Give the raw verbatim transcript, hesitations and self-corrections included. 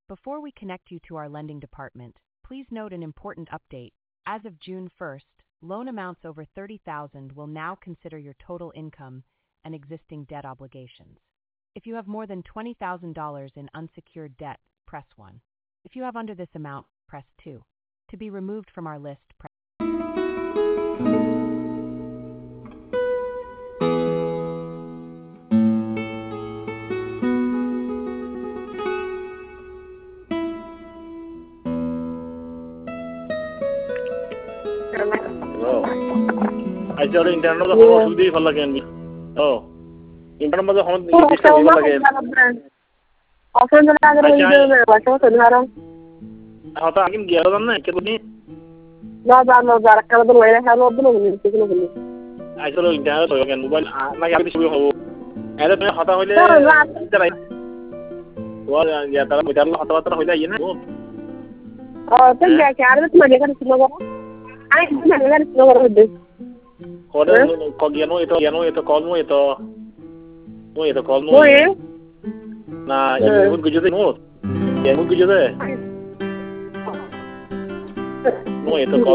Before we connect you to our lending department, please note an important update. As of June first, loan amounts over thirty thousand dollars will now consider your total income and existing debt obligations. If you have more than twenty thousand dollars in unsecured debt, press one. If you have under this amount, press two. To be removed from our list, press I tell internet the whole should be for again. Oh, internet the whole this time again. Often the other way, what was another? How I can get on that? No, no, no, I can't do it. I have no blue. I told internet so again. Mobile, like I will. I don't know how to well, yeah, we don't know how to you know. Oh, think I can't money. I can't know this. Order Cogiano, it call no it or no it call no. Nah, you would go to the north. Yeah, would go there. No, it's a